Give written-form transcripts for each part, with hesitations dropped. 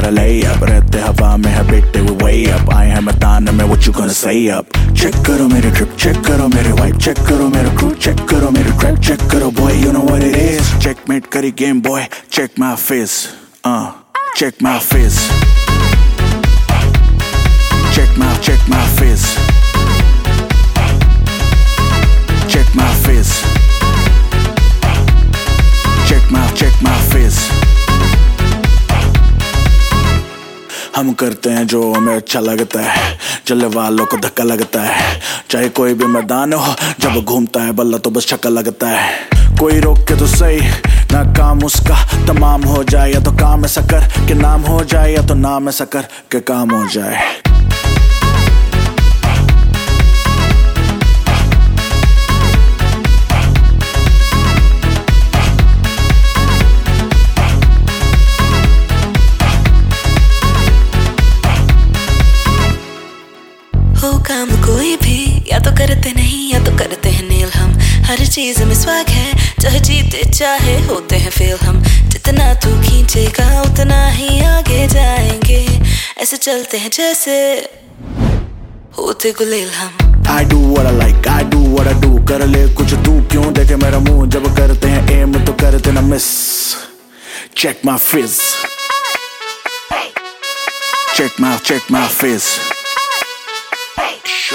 gotta lay up. रहते हवा में है बेटे we way up. आए हैं मैदान में what you gonna say up. Check करो मेरे drip, check करो मेरे vibe, check करो मेरा crew, check करो मेरे trap, check करो boy you know what it is. Checkmate करी game boy, check my face, check my face. Check my face. Check my face. Check my face. हम करते हैं जो हमें अच्छा लगता है, चलने वालों को धक्का लगता है। चाहे कोई भी मैदान हो, जब घूमता है बल्ला तो बस छक्का लगता है। कोई रोक के तो सही ना, काम उसका तमाम हो जाए। या तो काम ऐसा कर के नाम हो जाए, या तो नाम ऐसा कर के काम हो जाए। हो काम कोई भी, या तो करते नहीं या तो करते हैं नील। हम हर चीज में स्वैग है, चाहे जीते चाहे होते हैं फेल। हम जितना तू खींचेगा उतना ही आगे जाएंगे। ऐसे चलते हैं जैसे होते गुलेल हम। I do what I like, I do what I do। कर ले कुछ तू, क्यों देखे मेरा मुंह। जब करते हैं एम तो करते ना miss. Check my face. Check my face.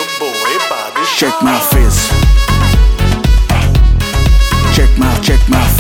Check my face. Check my